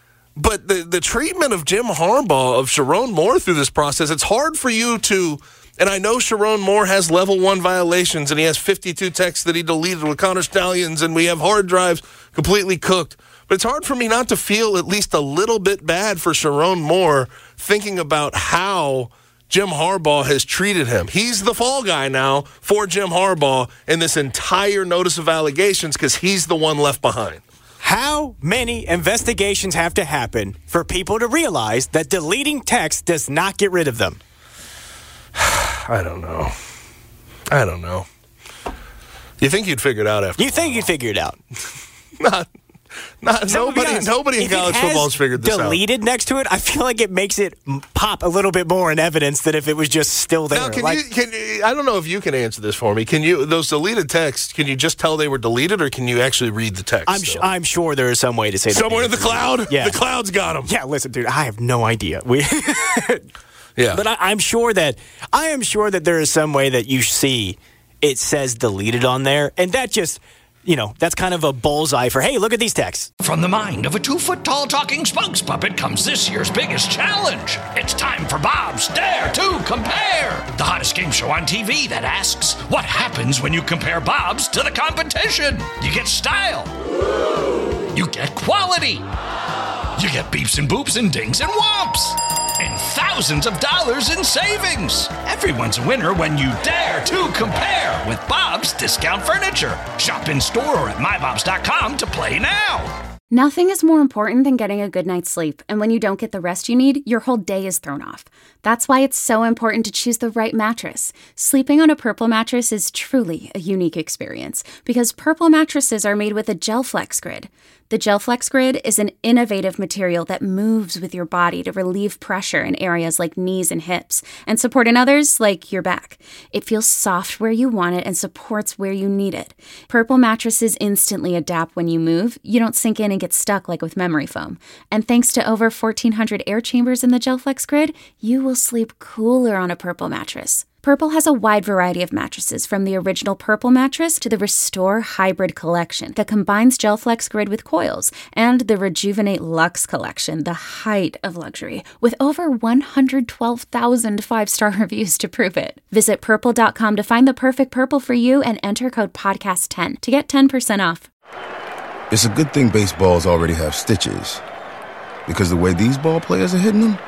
But the, the treatment of Jim Harbaugh, of Sharon Moore through this process, it's hard for you to, and I know Sharon Moore has level one violations and he has fifty-two texts that he deleted with Connor Stalions and we have hard drives completely cooked. But it's hard for me not to feel at least a little bit bad for Sharon Moore thinking about how Jim Harbaugh has treated him. He's the fall guy now for Jim Harbaugh in this entire notice of allegations because he's the one left behind. How many investigations have to happen for people to realize that deleting text does not get rid of them? I don't know. I don't know. You think you'd figure it out after You think you'd figure it out? Not, not So, nobody. honest, Nobody in if it college has football has figured this out. Deleted next to it, I feel like it makes it pop a little bit more in evidence than if it was just still there. Now, can like, you? Can you- I don't know if you can answer this for me. Can you? Those deleted texts? Can you just tell they were deleted, or can you actually read the text? I'm, still? sh- I'm sure there is some way to say that. Somewhere in the cloud. Yeah. The cloud's got them. Yeah, listen, dude, I have no idea. We, Yeah, but I, I'm sure that I am sure that there is some way that you see it says deleted on there, and that just, you know, that's kind of a bullseye for, hey, look at these texts. From the mind of a two-foot-tall talking spokes puppet comes this year's biggest challenge. It's time for Bob's Dare to Compare, the hottest game show on T V that asks, what happens when you compare Bob's to the competition? You get style. You get quality. You get beeps and boops and dings and whomps. And thousands of dollars in savings. Everyone's a winner when you dare to compare with Bob's Discount Furniture. Shop in store or at my bobs dot com to play now. Nothing is more important than getting a good night's sleep, and when you don't get the rest you need, your whole day is thrown off. That's why it's so important to choose the right mattress. Sleeping on a Purple mattress is truly a unique experience, because Purple mattresses are made with a GelFlex Grid. The GelFlex Grid is an innovative material that moves with your body to relieve pressure in areas like knees and hips, and support in others like your back. It feels soft where you want it and supports where you need it. Purple mattresses instantly adapt when you move. You don't sink in and get stuck like with memory foam. And thanks to over fourteen hundred air chambers in the GelFlex Grid, you will sleep cooler on a Purple mattress. Purple has a wide variety of mattresses, from the original Purple mattress to the Restore Hybrid collection that combines GelFlex Grid with coils, and the Rejuvenate Luxe collection, the height of luxury, with over one hundred twelve thousand five-star reviews to prove it. Visit purple dot com to find the perfect Purple for you and enter code podcast ten to get ten percent off. It's a good thing baseballs already have stitches, because the way these ball players are hitting them,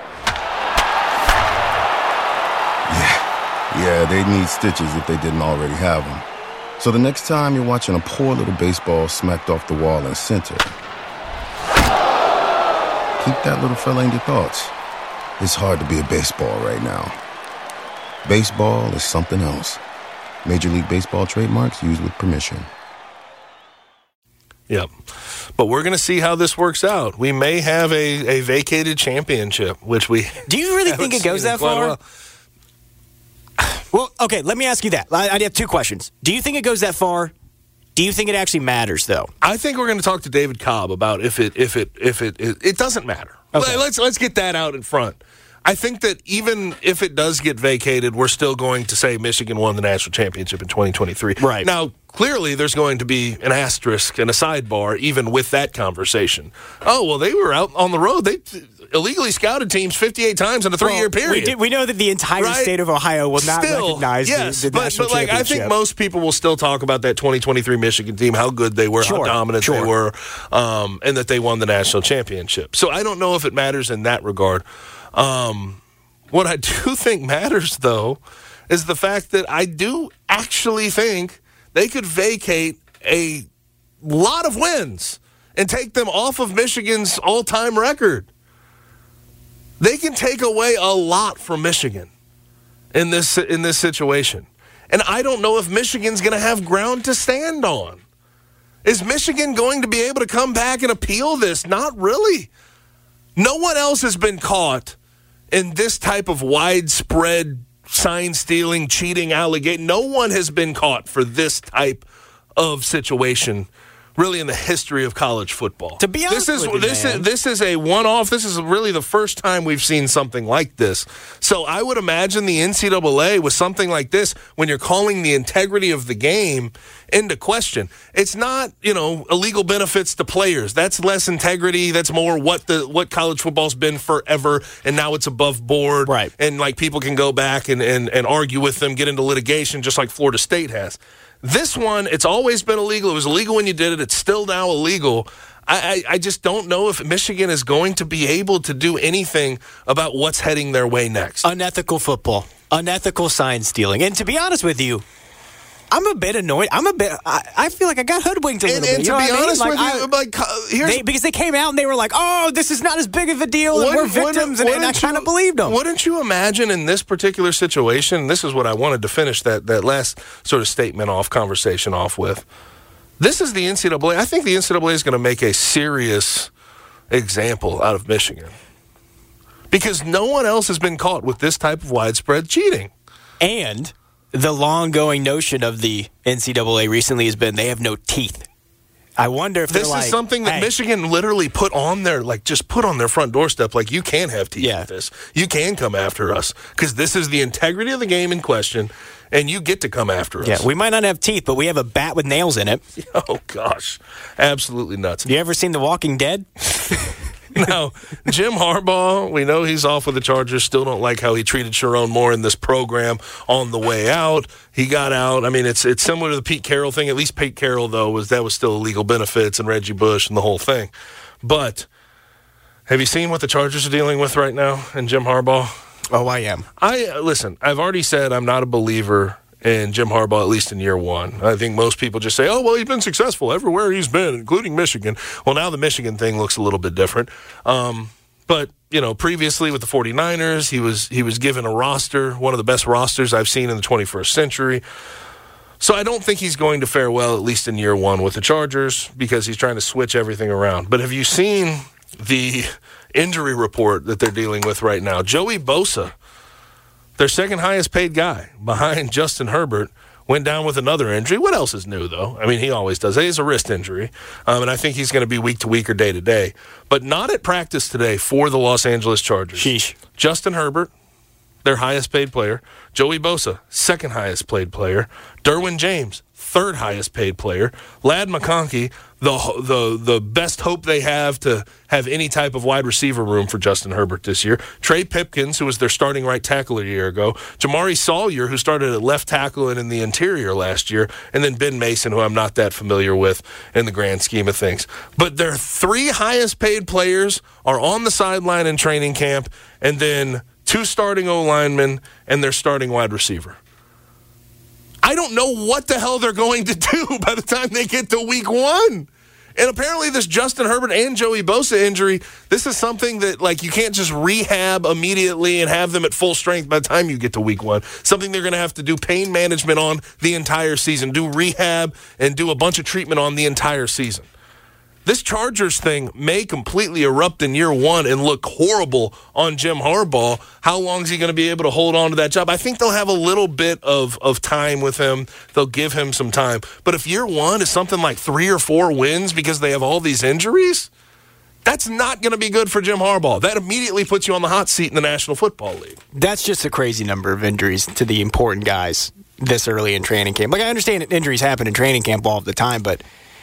yeah, yeah, they need stitches if they didn't already have them. So the next time you're watching a poor little baseball smacked off the wall in center, keep that little fella in your thoughts. It's hard to be a baseball right now. Baseball is something else. Major League Baseball trademarks used with permission. Yep. But we're going to see how this works out. We may have a, a vacated championship, which we Do you really think it goes that far? Well, okay, let me ask you that. I, I have two questions. Do you think it goes that far? Do you think it actually matters, though? I think we're going to talk to David Cobb about if it if it if it it, it doesn't matter. Okay. Let's let's get that out in front. I think that even if it does get vacated, we're still going to say Michigan won the national championship in twenty twenty-three. Right. Now, clearly, there's going to be an asterisk and a sidebar even with that conversation. Oh, well, they were out on the road. They illegally scouted teams fifty-eight times in a three-year well, period. We, did, we know that the entire right? state of Ohio will not still, recognize yes, the, the but, national but like I think most people will still talk about that twenty twenty-three Michigan team, how good they were, sure, how dominant sure. they were, um, and that they won the national championship. So I don't know if it matters in that regard. Um, what I do think matters, though, is the fact that I do actually think they could vacate a lot of wins and take them off of Michigan's all-time record. They can take away a lot from Michigan in this in this situation. And I don't know if Michigan's going to have ground to stand on. Is Michigan going to be able to come back and appeal this? Not really. No one else has been caught in this type of widespread sign stealing, cheating allegation. No one has been caught for this type of situation really in the history of college football. To be honest this is with you, this man. is this is a one-off. This is really the first time we've seen something like this. So I would imagine the N C double A with something like this, when you're calling the integrity of the game into question. It's not, you know, illegal benefits to players. That's less integrity. That's more what the what college football's been forever, and now it's above board. Right. And like people can go back and, and, and argue with them, get into litigation, just like Florida State has. This one, it's always been illegal. It was illegal when you did it. It's still now illegal. I, I, I just don't know if Michigan is going to be able to do anything about what's heading their way next. Unethical football. Unethical sign stealing. And to be honest with you, I'm a bit annoyed. I'm a bit. I, I feel like I got hoodwinked a little and, bit. And you to know be what honest I mean? like, with you, I, like, here's they, because they came out and they were like, "Oh, this is not as big of a deal, and we're victims," and, and I kind of believed them. Wouldn't you imagine in this particular situation? This is what I wanted to finish that that last sort of statement off, conversation off with. This is the N C double A. I think the N C double A is going to make a serious example out of Michigan because no one else has been caught with this type of widespread cheating. And the long-going notion of the N C double A recently has been they have no teeth. I wonder if this they're is like, something that hey. Michigan literally put on their, like, just put on their front doorstep. Like, you can have teeth yeah. with this. You can come after us because this is the integrity of the game in question, and you get to come after us. Yeah, we might not have teeth, but we have a bat with nails in it. Oh gosh, absolutely nuts. You ever seen The Walking Dead? Now, Jim Harbaugh, we know he's off with the Chargers. Still don't like how he treated Sharon Moore in this program on the way out. He got out. I mean, it's it's similar to the Pete Carroll thing. At least Pete Carroll, though, was that was still illegal benefits and Reggie Bush and the whole thing. But have you seen what the Chargers are dealing with right now and Jim Harbaugh? Oh, I am. I listen, I've already said I'm not a believer in Jim Harbaugh, at least in year one. I think most people just say, oh, well, he's been successful everywhere he's been, including Michigan. Well, now the Michigan thing looks a little bit different. Um, but, you know, previously with the 49ers, he was he was given a roster, one of the best rosters I've seen in the twenty-first century. So I don't think he's going to fare well, at least in year one with the Chargers, because he's trying to switch everything around. But have you seen the injury report that they're dealing with right now? Joey Bosa, their second highest paid guy behind Justin Herbert, went down with another injury. What else is new, though? I mean, he always does. He has a wrist injury, um, and I think he's going to be week to week or day to day. But not at practice today for the Los Angeles Chargers. Sheesh. Justin Herbert, their highest paid player. Joey Bosa, second highest paid player. Derwin James, third highest paid player. Ladd McConkey, the the the best hope they have to have any type of wide receiver room for Justin Herbert this year. Trey Pipkins, who was their starting right tackle a year ago. Jamari Sawyer, who started at left tackle and in the interior last year. And then Ben Mason, who I'm not that familiar with in the grand scheme of things. But their three highest paid players are on the sideline in training camp, and then two starting O-linemen and their starting wide receiver. I don't know what the hell they're going to do by the time they get to week one. And apparently this Justin Herbert and Joey Bosa injury, this is something that, like, you can't just rehab immediately and have them at full strength by the time you get to week one. Something they're going to have to do pain management on the entire season, do rehab, and do a bunch of treatment on the entire season. This Chargers thing may completely erupt in year one and look horrible on Jim Harbaugh. How long is he going to be able to hold on to that job? I think they'll have a little bit of, of time with him. They'll give him some time. But if year one is something like three or four wins because they have all these injuries, that's not going to be good for Jim Harbaugh. That immediately puts you on the hot seat in the National Football League. That's just a crazy number of injuries to the important guys this early in training camp. Like, I understand that injuries happen in training camp all the time, but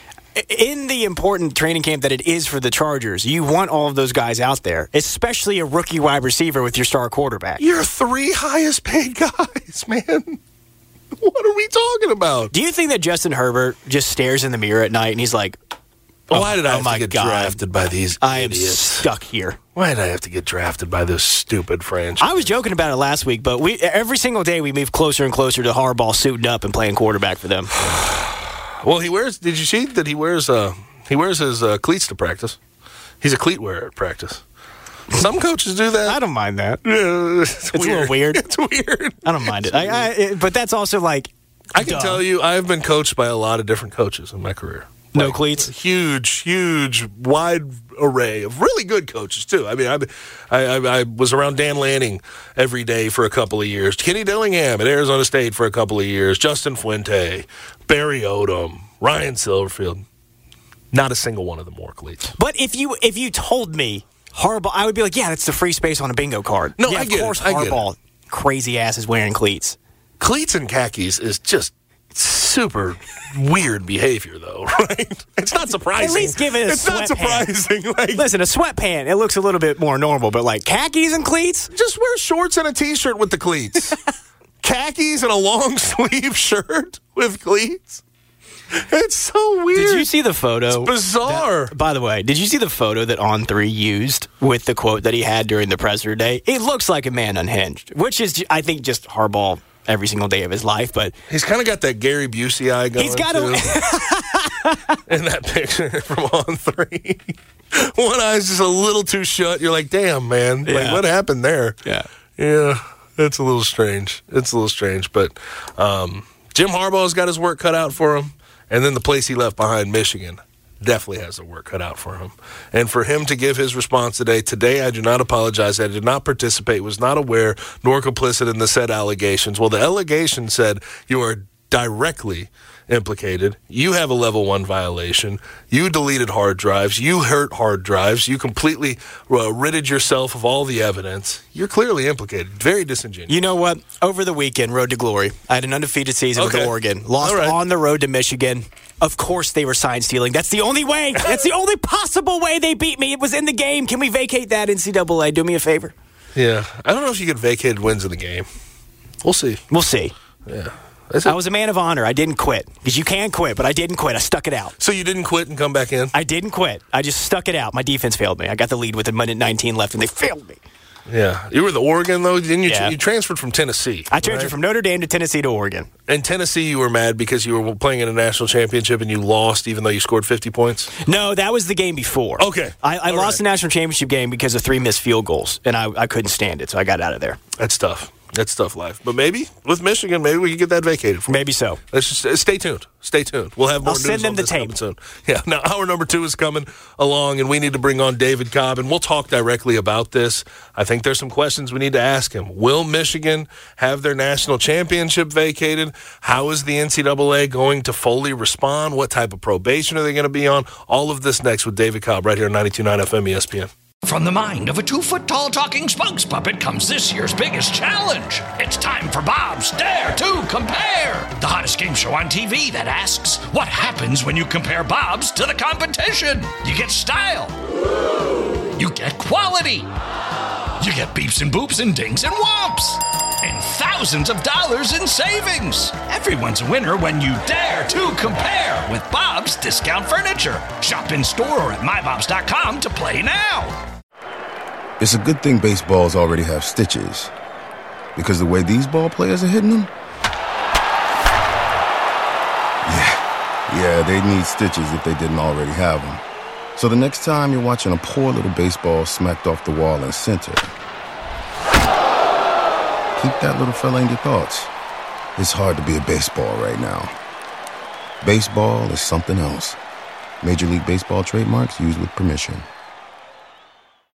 in the important training camp that it is for the Chargers, you want all of those guys out there, especially a rookie wide receiver with your star quarterback. Your three highest paid guys, man. What are we talking about? Do you think that Justin Herbert just stares in the mirror at night and he's like, oh, why did I oh have my to get God. drafted by these I am idiots? stuck here. Why did I have to get drafted by this stupid franchise? I was joking about it last week, but we every single day we move closer and closer to Harbaugh suiting up and playing quarterback for them. Well, he wears. Did you see that he wears? Uh, he wears his uh, cleats to practice. He's a cleat wearer at practice. Some coaches do that. I don't mind that. Yeah, it's It's weird. a little weird. It's weird. I don't mind it. I, I, it. But that's also like, I can duh. tell you, I've been coached by a lot of different coaches in my career. No Like, cleats? Huge, huge, wide array of really good coaches, too. I mean, I, I, I was around Dan Lanning every day for a couple of years. Kenny Dillingham at Arizona State for a couple of years. Justin Fuente, Barry Odom, Ryan Silverfield. Not a single one of them wore cleats. But if you if you told me Harbaugh, I would be like, yeah, that's the free space on a bingo card. No, yeah, I get it. of course I get Harbaugh, crazy ass, is wearing cleats. Cleats and khakis is just super weird behavior, though, right? It's not surprising. At least give it a It's not sweatpants. surprising. Like, Listen, a sweatpant, it looks a little bit more normal, but like khakis and cleats? just wear shorts and a T-shirt with the cleats. Khakis and a long sleeve shirt with cleats. It's so weird. Did you see the photo? It's bizarre. That, by the way, did you see the photo that On three used with the quote that he had during the presser day? It looks like a man unhinged, which is, I think, just Harbaugh every single day of his life. But He's kind of got that Gary Busey eye going, he's got too, a. in that picture from On three. One eye's just a little too shut. You're like, damn, man. Like, Yeah. what happened there? Yeah. Yeah, it's a little strange. It's a little strange. But um, Jim Harbaugh's got his work cut out for him. And then the place he left behind, Michigan, definitely has the work cut out for him. And for him to give his response today, today I do not apologize. I did not participate, was not aware, nor complicit in the said allegations. Well, the allegation said you are directly implicated. You have a level one violation. You deleted hard drives. You hurt hard drives. You completely uh, ridded yourself of all the evidence. You're clearly implicated. Very disingenuous. You know what? Over the weekend, Road to Glory, I had an undefeated season Okay. with Oregon. Lost All right. on the road to Michigan. Of course they were sign stealing. That's the only way. That's the only possible way they beat me. It was in the game. Can we vacate that, N C double A? Do me a favor. Yeah. I don't know if you get vacated wins in the game. We'll see. We'll see. Yeah. That's I it. was a man of honor. I didn't quit. Because you can quit, but I didn't quit. I stuck it out. So you didn't quit and come back in? I didn't quit. I just stuck it out. My defense failed me. I got the lead with a minute nineteen left, and they failed me. Yeah. You were the Oregon, though? Didn't you? Yeah. You transferred from Tennessee. I transferred right? from Notre Dame to Tennessee to Oregon. In Tennessee, you were mad because you were playing in a national championship and you lost even though you scored fifty points? No, that was the game before. Okay. I, I All lost right. the national championship game because of three missed field goals, and I, I couldn't stand it, so I got out of there. That's tough. That's tough life. But maybe with Michigan, maybe we can get that vacated for you. Maybe so. Let's just uh, stay tuned. Stay tuned. We'll have more I'll news send them on the this tape. coming soon. Yeah. Now, hour number two is coming along, and we need to bring on David Cobb, and we'll talk directly about this. I think there's some questions we need to ask him. Will Michigan have their national championship vacated? How is the N C double A going to fully respond? What type of probation are they going to be on? All of this next with David Cobb right here on ninety-two point nine F M E S P N. From the mind of a two-foot-tall talking spokes puppet comes this year's biggest challenge. It's time for Bob's Dare to Compare, the hottest game show on T V that asks, what happens when you compare Bobs to the competition? You get style. You get quality. You get beeps and boops and dings and whomps. And thousands of dollars in savings. Everyone's a winner when you dare to compare with Bob's Discount Furniture. Shop in store or at my bobs dot com to play now. It's a good thing baseballs already have stitches, because the way these ball players are hitting them, yeah, yeah, they'd need stitches if they didn't already have them. So the next time you're watching a poor little baseball smacked off the wall in center, keep that little fella in your thoughts. It's hard to be a baseball right now. Baseball is something else. Major League Baseball trademarks used with permission.